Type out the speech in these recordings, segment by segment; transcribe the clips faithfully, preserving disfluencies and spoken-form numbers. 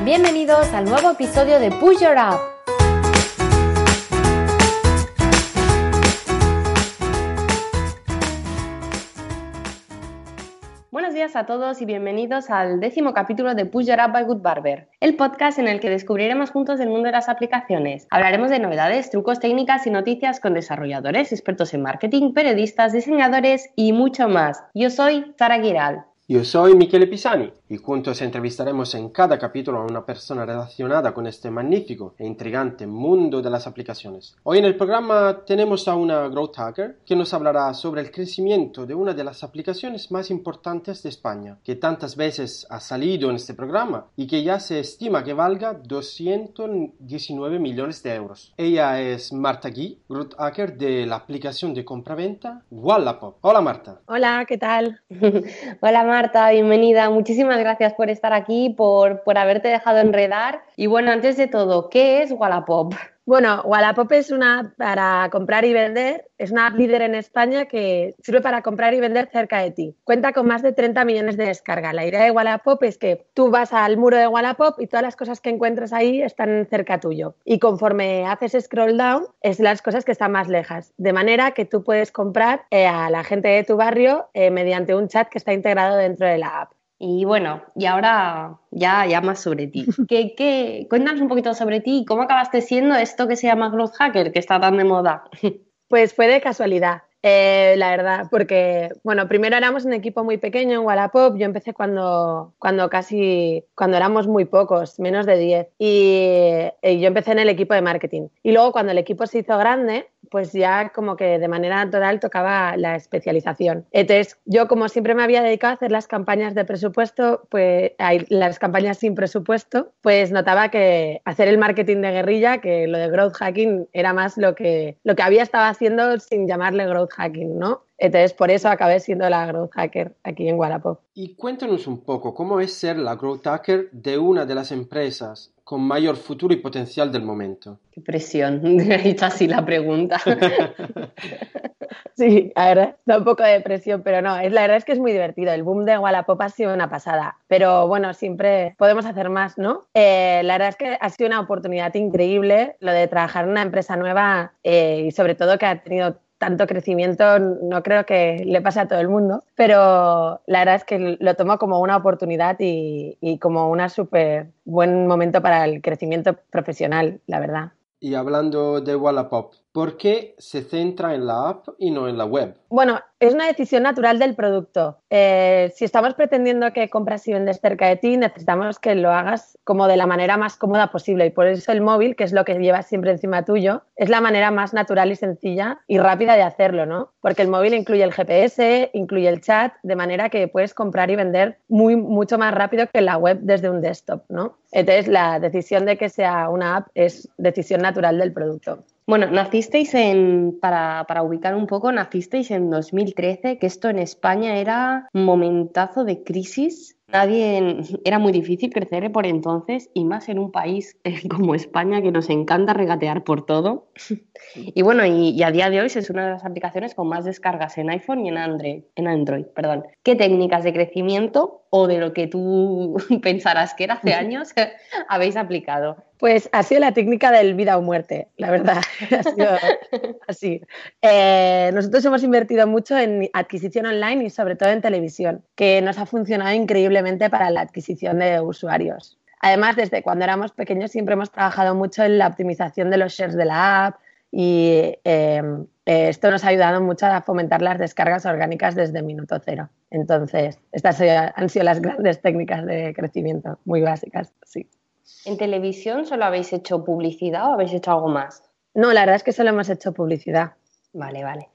Bienvenidos al nuevo episodio de Push Your App. Buenos días a todos y bienvenidos al décimo capítulo de Push Your App by Good Barber, el podcast en el que descubriremos juntos el mundo de las aplicaciones. Hablaremos de novedades, trucos, técnicas y noticias con desarrolladores, expertos en marketing, periodistas, diseñadores y mucho más. Yo soy Sara Giral. Yo soy Michele Pisani y juntos entrevistaremos en cada capítulo a una persona relacionada con este magnífico e intrigante mundo de las aplicaciones. Hoy en el programa tenemos a una growth hacker que nos hablará sobre el crecimiento de una de las aplicaciones más importantes de España, que tantas veces ha salido en este programa y que ya se estima que valga doscientos diecinueve millones de euros. Ella es Marta Gui, growth hacker de la aplicación de compraventa Wallapop. Hola Marta. Hola, ¿qué tal? Hola Marta, bienvenida. Muchísimas gracias por estar aquí, por, por haberte dejado enredar. Y bueno, antes de todo, ¿qué es Wallapop? Bueno, Wallapop es una app para comprar y vender, es una app líder en España que sirve para comprar y vender cerca de ti. Cuenta con más de treinta millones de descargas. La idea de Wallapop es que tú vas al muro de Wallapop y todas las cosas que encuentres ahí están cerca tuyo. Y conforme haces scroll down, es las cosas que están más lejas. De manera que tú puedes comprar eh, a la gente de tu barrio eh, mediante un chat que está integrado dentro de la app. Y bueno, y ahora ya, ya más sobre ti. ¿Qué, qué? Cuéntanos un poquito sobre ti y cómo acabaste siendo esto que se llama growth hacker, que está tan de moda. Pues fue de casualidad. Eh, la verdad, porque, bueno, primero éramos un equipo muy pequeño en Wallapop. Yo empecé cuando, cuando casi, cuando éramos muy pocos, menos de diez, y, y yo empecé en el equipo de marketing. Y luego cuando el equipo se hizo grande, pues ya como que de manera natural tocaba la especialización. Entonces, yo como siempre me había dedicado a hacer las campañas de presupuesto, pues las campañas sin presupuesto, pues notaba que hacer el marketing de guerrilla, que lo de growth hacking era más lo que, lo que había estado haciendo sin llamarle growth hacking, ¿no? Entonces, por eso acabé siendo la growth hacker aquí en Wallapop. Y cuéntanos un poco, ¿cómo es ser la growth hacker de una de las empresas con mayor futuro y potencial del momento? Qué presión, he hecho así la pregunta. Sí, la verdad, da un poco de presión, pero no, es, la verdad es que es muy divertido. El boom de Wallapop ha sido una pasada, pero bueno, siempre podemos hacer más, ¿no? Eh, la verdad es que ha sido una oportunidad increíble lo de trabajar en una empresa nueva eh, y sobre todo que ha tenido tanto crecimiento, no creo que le pase a todo el mundo, pero la verdad es que lo tomo como una oportunidad y, y como un súper buen momento para el crecimiento profesional, la verdad. Y hablando de Wallapop, ¿por qué se centra en la app y no en la web? Bueno, es una decisión natural del producto. Eh, si estamos pretendiendo que compras y vendes cerca de ti, necesitamos que lo hagas como de la manera más cómoda posible. Y por eso el móvil, que es lo que llevas siempre encima tuyo, es la manera más natural y sencilla y rápida de hacerlo, ¿no? Porque el móvil incluye el G P S, incluye el chat, de manera que puedes comprar y vender muy, mucho más rápido que en la web desde un desktop, ¿no? Entonces, la decisión de que sea una app es decisión natural del producto. Bueno, nacisteis en, para, para ubicar un poco, nacisteis en dos mil trece, que esto en España era un momentazo de crisis. Nadie, era muy difícil crecer por entonces y más en un país eh, como España que nos encanta regatear por todo. Y bueno, y, y a día de hoy es una de las aplicaciones con más descargas en iPhone y en Android, en Android, perdón. ¿Qué técnicas de crecimiento o de lo que tú pensarás que era hace años habéis aplicado? Pues ha sido la técnica del vida o muerte, la verdad. Ha sido así. Eh, nosotros hemos invertido mucho en adquisición online y sobre todo en televisión, que nos ha funcionado increíblemente para la adquisición de usuarios. Además, desde cuando éramos pequeños siempre hemos trabajado mucho en la optimización de los shares de la app y eh, eh, esto nos ha ayudado mucho a fomentar las descargas orgánicas desde minuto cero. Entonces, estas han sido las grandes técnicas de crecimiento, muy básicas, sí. ¿En televisión solo habéis hecho publicidad o habéis hecho algo más? No, la verdad es que solo hemos hecho publicidad. Vale, vale.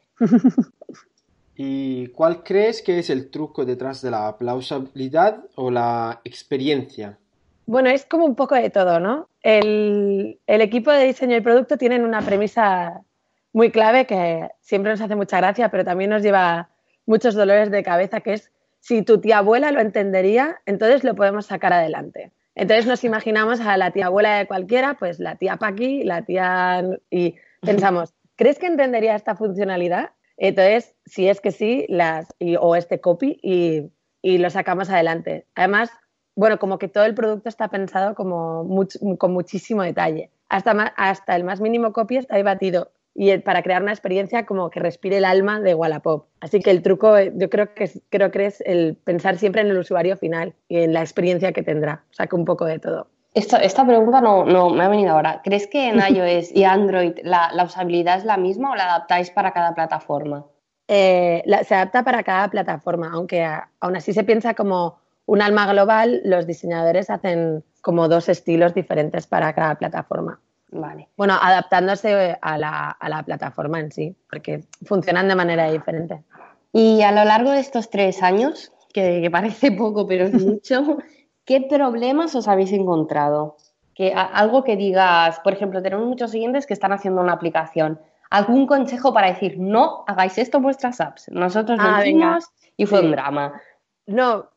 ¿Y cuál crees que es el truco detrás de la app? ¿La usabilidad o la experiencia? Bueno, es como un poco de todo, ¿no? El, el equipo de diseño y producto tienen una premisa muy clave que siempre nos hace mucha gracia, pero también nos lleva muchos dolores de cabeza, que es si tu tía abuela lo entendería, entonces lo podemos sacar adelante. Entonces nos imaginamos a la tía abuela de cualquiera, pues la tía Paqui, la tía... y pensamos, ¿crees que entendería esta funcionalidad? Entonces, si es que sí, las, y, o este copy, y, y lo sacamos adelante. Además, bueno, como que todo el producto está pensado como much, con muchísimo detalle. Hasta, ma, hasta el más mínimo copy está ahí batido. Y el, para crear una experiencia como que respire el alma de Wallapop. Así que el truco, yo creo que, es, creo que es el pensar siempre en el usuario final y en la experiencia que tendrá. O sea, que un poco de todo. Esta, esta pregunta no, no me ha venido ahora. ¿Crees que en iOS y Android la, la usabilidad es la misma o la adaptáis para cada plataforma? Eh, la, se adapta para cada plataforma, aunque a, aún así se piensa como un alma global, los diseñadores hacen como dos estilos diferentes para cada plataforma. Vale. Bueno, adaptándose a la, a la plataforma en sí, porque funcionan de manera diferente. Y a lo largo de estos tres años, que, que parece poco pero es mucho, ¿qué problemas os habéis encontrado? Que, a, algo que digas, por ejemplo, tenemos muchos oyentes que están haciendo una aplicación. ¿Algún consejo para decir, no hagáis esto en vuestras apps? Nosotros Ah, lo hicimos y fue sí. un drama. No,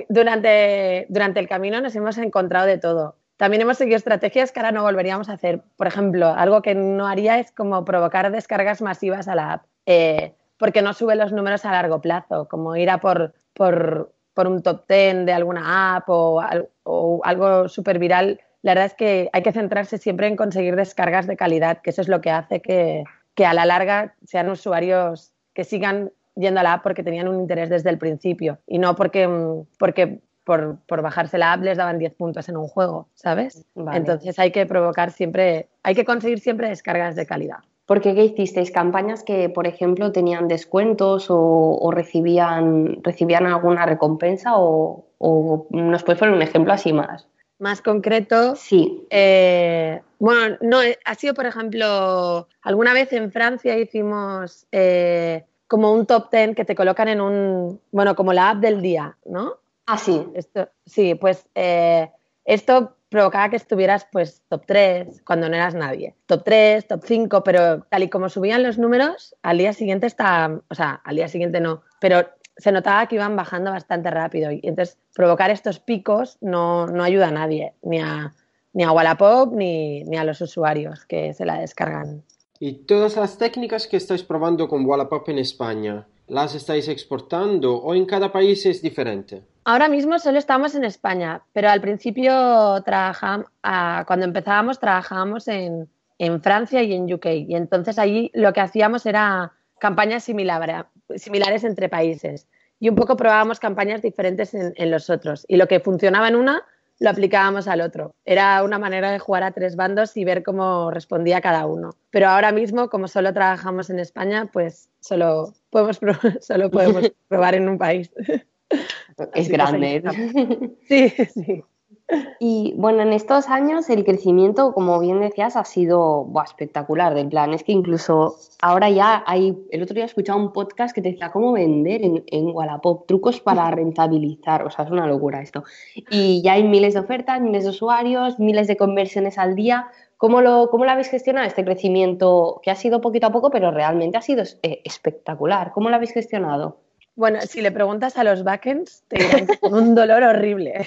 durante, durante el camino nos hemos encontrado de todo. También hemos seguido estrategias que ahora no volveríamos a hacer. Por ejemplo, algo que no haría es como provocar descargas masivas a la app, eh, porque no sube los números a largo plazo, como ir a por, por, por un top diez de alguna app o, o algo súper viral. La verdad es que hay que centrarse siempre en conseguir descargas de calidad, que eso es lo que hace que, que a la larga sean usuarios que sigan yendo a la app porque tenían un interés desde el principio y no porque, porque por, por bajarse la app les daban diez puntos en un juego, ¿sabes? Vale. Entonces hay que provocar siempre, hay que conseguir siempre descargas de calidad. ¿Por qué? ¿Qué hicisteis? ¿Campañas que, por ejemplo, tenían descuentos o, o recibían, recibían alguna recompensa? O, o nos puedes poner un ejemplo así más? Más concreto, sí. Eh, bueno, no, ha sido, por ejemplo, alguna vez en Francia hicimos eh, como un top diez que te colocan en un, bueno, como la app del día, ¿no? Ah, sí. Esto, sí, pues eh, esto provocaba que estuvieras pues top tres cuando no eras nadie. Top tres, top cinco, pero tal y como subían los números, al día siguiente está, o sea, al día siguiente no, pero se notaba que iban bajando bastante rápido y entonces provocar estos picos no, no ayuda a nadie, ni a, ni a Wallapop ni, ni a los usuarios que se la descargan. ¿Y todas las técnicas que estáis probando con Wallapop en España, las estáis exportando o en cada país es diferente? Ahora mismo solo estamos en España, pero al principio trabajamos, cuando empezábamos trabajábamos en, en Francia y en U K y entonces allí lo que hacíamos era campañas similar, similares entre países y un poco probábamos campañas diferentes en, en los otros y lo que funcionaba en una lo aplicábamos al otro. Era una manera de jugar a tres bandos y ver cómo respondía cada uno. Pero ahora mismo, como solo trabajamos en España, pues solo podemos, probar, solo podemos probar en un país. Es Así grande. Sí, sí. Y bueno, en estos años el crecimiento, como bien decías, ha sido buah, espectacular. Del plan, es que incluso ahora ya hay, el otro día he escuchado un podcast que te decía cómo vender en, en Wallapop, trucos para rentabilizar, o sea, es una locura esto. Y ya hay miles de ofertas, miles de usuarios, miles de conversiones al día. ¿Cómo lo, cómo lo habéis gestionado este crecimiento que ha sido poquito a poco, pero realmente ha sido eh, espectacular? ¿Cómo lo habéis gestionado? Bueno, si le preguntas a los backends, te dirán que con un dolor horrible.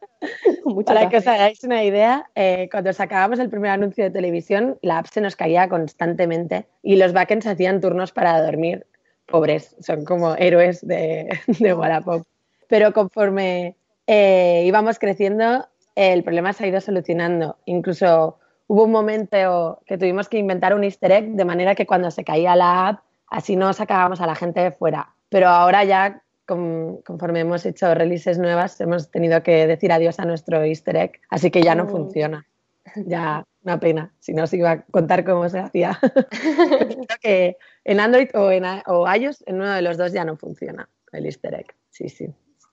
Para gracias. Que os hagáis una idea, eh, cuando sacábamos el primer anuncio de televisión, la app se nos caía constantemente y los backends hacían turnos para dormir. Pobres, son como héroes de, de Wallapop. Pero conforme eh, íbamos creciendo, el problema se ha ido solucionando. Incluso hubo un momento que tuvimos que inventar un easter egg de manera que cuando se caía la app, así no sacábamos a la gente de fuera. Pero ahora ya, conforme hemos hecho releases nuevas, hemos tenido que decir adiós a nuestro easter egg, así que ya no oh. funciona. Ya, una pena, si no os iba a contar cómo se hacía. Creo que en Android o, en, o iOS, en uno de los dos ya no funciona el easter egg. Sí, sí.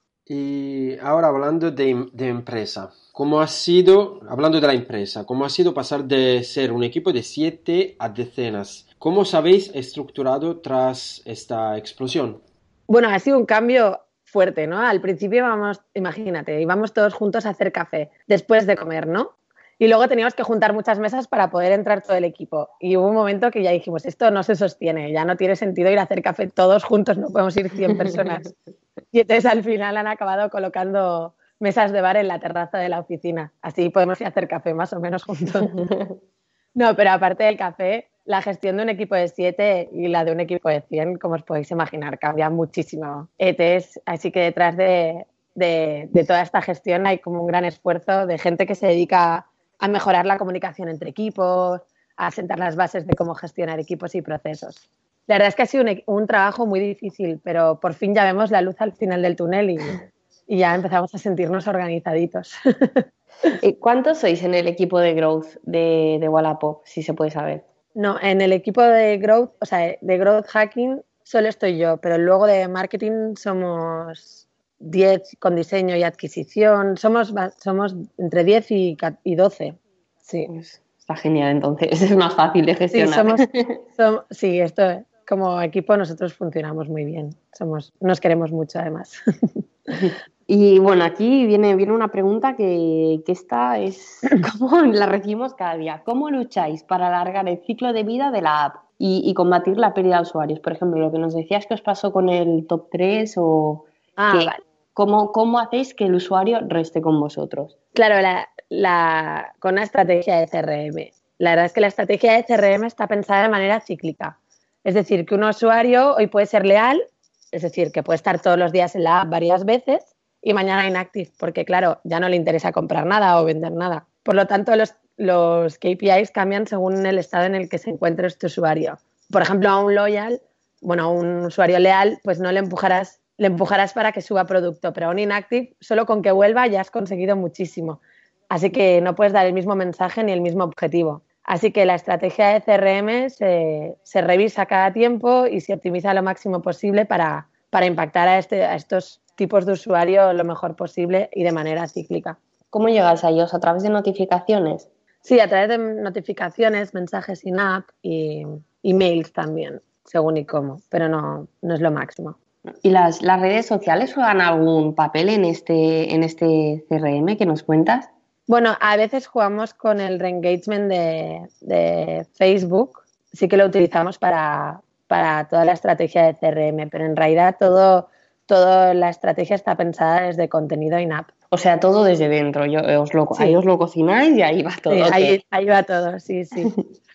Y ahora hablando de, de empresa, ¿cómo ha sido, hablando de la empresa, cómo ha sido pasar de ser un equipo de siete a decenas? ¿Cómo os habéis estructurado tras esta explosión? Bueno, ha sido un cambio fuerte, ¿no? Al principio íbamos, imagínate, íbamos todos juntos a hacer café después de comer, ¿no? Y luego teníamos que juntar muchas mesas para poder entrar todo el equipo. Y hubo un momento que ya dijimos, esto no se sostiene, ya no tiene sentido ir a hacer café todos juntos, no podemos ir cien personas. Y entonces al final han acabado colocando mesas de bar en la terraza de la oficina. Así podemos ir a hacer café más o menos juntos. No, pero aparte del café, la gestión de un equipo de siete y la de un equipo de cien, como os podéis imaginar, cambia muchísimo. E T S, así que detrás de, de, de toda esta gestión hay como un gran esfuerzo de gente que se dedica a mejorar la comunicación entre equipos, a sentar las bases de cómo gestionar equipos y procesos. La verdad es que ha sido un, un trabajo muy difícil, pero por fin ya vemos la luz al final del túnel y, y ya empezamos a sentirnos organizaditos. ¿Cuántos sois en el equipo de Growth de, de Wallapop, si se puede saber? No, en el equipo de Growth, o sea, de Growth Hacking solo estoy yo, pero luego de Marketing somos diez con diseño y adquisición, somos, somos entre diez y doce. Sí. Pues está genial, entonces es más fácil de gestionar. Sí, somos, somos, sí, esto como equipo nosotros funcionamos muy bien, somos, nos queremos mucho además. Y bueno, aquí viene, viene una pregunta que, que esta es, como la recibimos cada día. ¿Cómo lucháis para alargar el ciclo de vida de la app y, y combatir la pérdida de usuarios? Por ejemplo, lo que nos decías que os pasó con el top tres o ah, que, vale. ¿cómo, ¿cómo hacéis que el usuario reste con vosotros? Claro, la, la, con una estrategia de C R M. La verdad es que la estrategia de C R M está pensada de manera cíclica. Es decir, que un usuario hoy puede ser leal, es decir, que puede estar todos los días en la app varias veces, y mañana inactive, porque claro, ya no le interesa comprar nada o vender nada. Por lo tanto, los, los K P Is cambian según el estado en el que se encuentre este usuario. Por ejemplo, a un loyal, bueno, a un usuario leal, pues no le empujarás, le empujarás para que suba producto, pero a un inactive, solo con que vuelva ya has conseguido muchísimo. Así que no puedes dar el mismo mensaje ni el mismo objetivo. Así que la estrategia de C R M se, se revisa cada tiempo y se optimiza lo máximo posible para, para impactar a, este, a estos tipos de usuario lo mejor posible y de manera cíclica. ¿Cómo llegáis a ellos? ¿A través de notificaciones? Sí, a través de notificaciones, mensajes in-app y emails también, según y cómo, pero no, no es lo máximo. ¿Y las, las redes sociales juegan algún papel en este, en este C R M que nos cuentas? Bueno, a veces jugamos con el reengagement de, de Facebook, sí que lo utilizamos para, para toda la estrategia de C R M, pero en realidad todo... Toda la estrategia está pensada desde contenido in-app. O sea, todo desde dentro. Yo, os lo, sí. Ahí os lo cocináis y ahí va todo. Sí, okay. ahí, ahí va todo, sí, sí.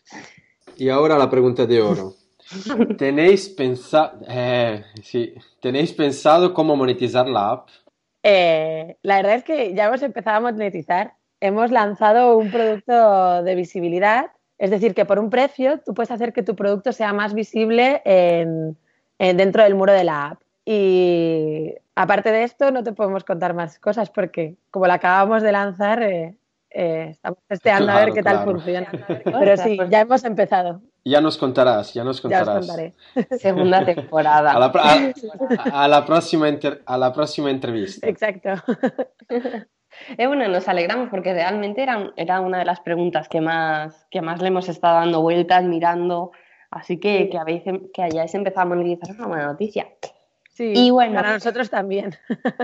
Y ahora la pregunta de oro. ¿Tenéis, pensa eh, sí. ¿Tenéis pensado cómo monetizar la app? Eh, la verdad es que ya hemos empezado a monetizar. Hemos lanzado un producto de visibilidad. Es decir, que por un precio tú puedes hacer que tu producto sea más visible en, en, dentro del muro de la app. Y aparte de esto no te podemos contar más cosas porque como la acabamos de lanzar eh, eh, estamos testeando claro, a ver qué claro. tal funciona. Pero sí, ya hemos empezado. Ya nos contarás, ya nos contarás. Ya os contaré. Segunda temporada. A la, a, a la, próxima, inter, a la próxima entrevista. Exacto. Eh, bueno, nos alegramos porque realmente era, era una de las preguntas que más, que más le hemos estado dando vueltas, mirando. Así que que, habéis, que hayáis empezado a monetizar es una buena noticia. Sí, y bueno, para nosotros también.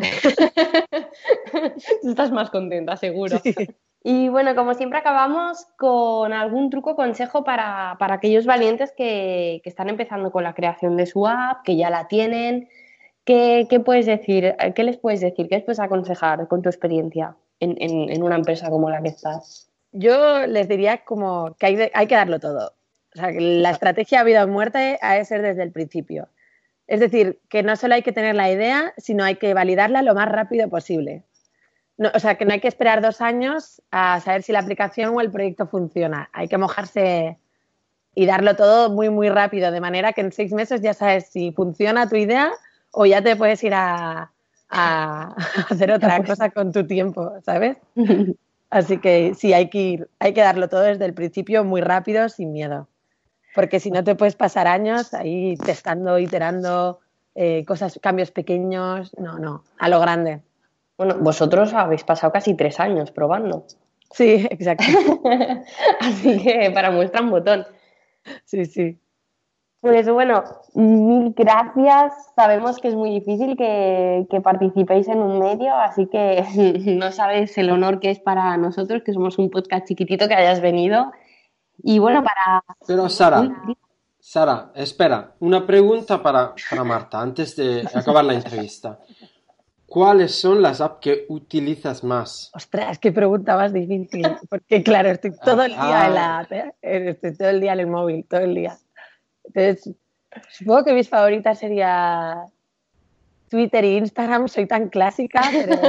Estás más contenta, seguro. Sí. Y bueno, como siempre acabamos con algún truco o consejo para, para aquellos valientes que, que están empezando con la creación de su app, que ya la tienen. ¿Qué, qué puedes decir? ¿Qué les puedes decir? ¿Qué les puedes aconsejar con tu experiencia en, en, en una empresa como la que estás? Yo les diría como que hay, de, hay que darlo todo. O sea, que la estrategia vida o muerte ha de ser desde el principio. Es decir, que no solo hay que tener la idea, sino hay que validarla lo más rápido posible. No, o sea, que no hay que esperar dos años a saber si la aplicación o el proyecto funciona. Hay que mojarse y darlo todo muy, muy rápido, de manera que en seis meses ya sabes si funciona tu idea o ya te puedes ir a, a hacer otra cosa con tu tiempo, ¿sabes? Así que sí, hay que ir, hay que darlo todo desde el principio muy rápido, sin miedo. Porque si no te puedes pasar años ahí testando, iterando, eh, cosas, cambios pequeños, no, no, a lo grande. Bueno, vosotros habéis pasado casi tres años probando. Sí, exacto. Así que para muestra un botón. Sí, sí. Pues bueno, mil gracias. Sabemos que es muy difícil que, que participéis en un medio, así que no sabes el honor que es para nosotros, que somos un podcast chiquitito, que hayas venido. Y bueno, para... Pero Sara, Uy. Sara, espera, una pregunta para, para Marta antes de acabar la entrevista. ¿Cuáles son las apps que utilizas más? Ostras, qué pregunta más difícil, porque claro, estoy todo el día ah. en la app, ¿eh? Estoy todo el día en el móvil, todo el día. Entonces, supongo que mis favoritas serían Twitter e Instagram soy tan clásica, pero...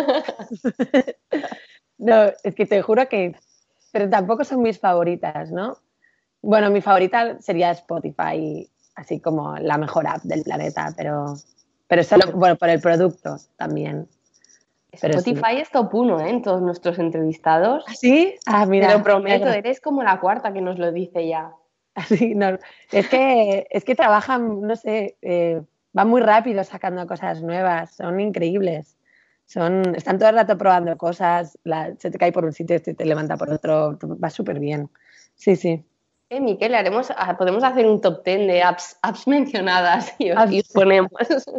No, es que te juro que... Pero tampoco son mis favoritas, ¿no? Bueno, mi favorita sería Spotify, así como la mejor app del planeta, pero, pero solo bueno, por el producto también. Pero Spotify sí. Es top uno, ¿eh? En todos nuestros entrevistados. ¿Ah, sí? Ah, mira. Te lo prometo, eres como la cuarta que nos lo dice ya. Así, no, es que, es que trabajan, no sé, eh, van muy rápido sacando cosas nuevas, son increíbles. Son, están todo el rato probando cosas, la, se te cae por un sitio, se te levanta por otro, va súper bien. Sí, sí. Eh, Miquel, haremos, podemos hacer un top ten de apps, apps mencionadas y, os, y os ponemos.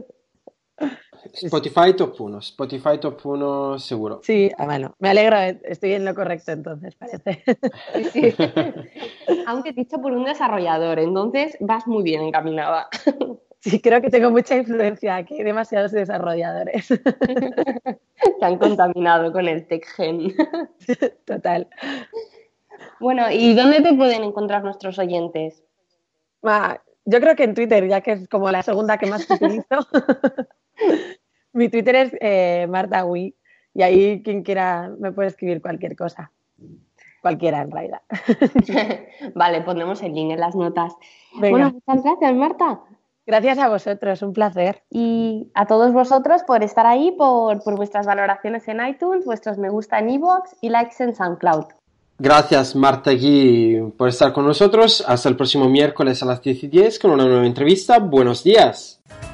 Spotify top uno, Spotify top uno seguro. Sí, ah, bueno, me alegro, estoy en lo correcto entonces, parece. Sí, sí. Aunque dicho por un desarrollador, entonces vas muy bien encaminada. Sí, creo que tengo mucha influencia aquí, hay demasiados desarrolladores. Se han contaminado con el tech gen. Total. Bueno, ¿y dónde te pueden encontrar nuestros oyentes? Ah, yo creo que en Twitter, ya que es como la segunda que más utilizo. Mi Twitter es eh, Marta Gui, y ahí quien quiera me puede escribir cualquier cosa. Cualquiera, en realidad. Vale, pondremos el link en las notas. Venga. Bueno, muchas gracias, Marta. Gracias a vosotros, un placer. Y a todos vosotros por estar ahí, por, por vuestras valoraciones en iTunes, vuestros me gusta en iVoox y likes en SoundCloud. Gracias, Marta Gui, por estar con nosotros. Hasta el próximo miércoles a las diez y diez con una nueva entrevista. Buenos días.